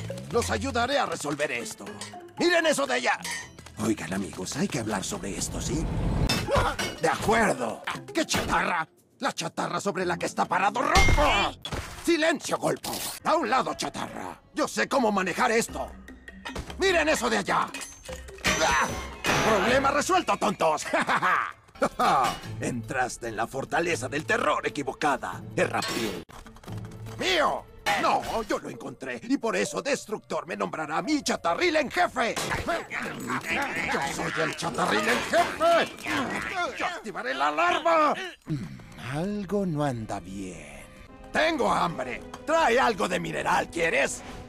Los ayudaré a resolver esto. ¡Miren eso de allá! Oigan, amigos, hay que hablar sobre esto, ¿sí? ¡De acuerdo! ¿Qué chatarra? La chatarra sobre la que está parado Rocco. ¡Silencio, Golpo! A un lado, chatarra. Yo sé cómo manejar esto. ¡Miren eso de allá! ¡Ah! ¡Problema resuelto, tontos! Entraste en la fortaleza del terror equivocada, Errapiel. ¡Mío! No, yo lo encontré y por eso Destructor me nombrará mi chatarril en jefe. Yo soy el chatarril en jefe. Yo activaré la alarma. Algo no anda bien. Tengo hambre. Trae algo de mineral, ¿quieres?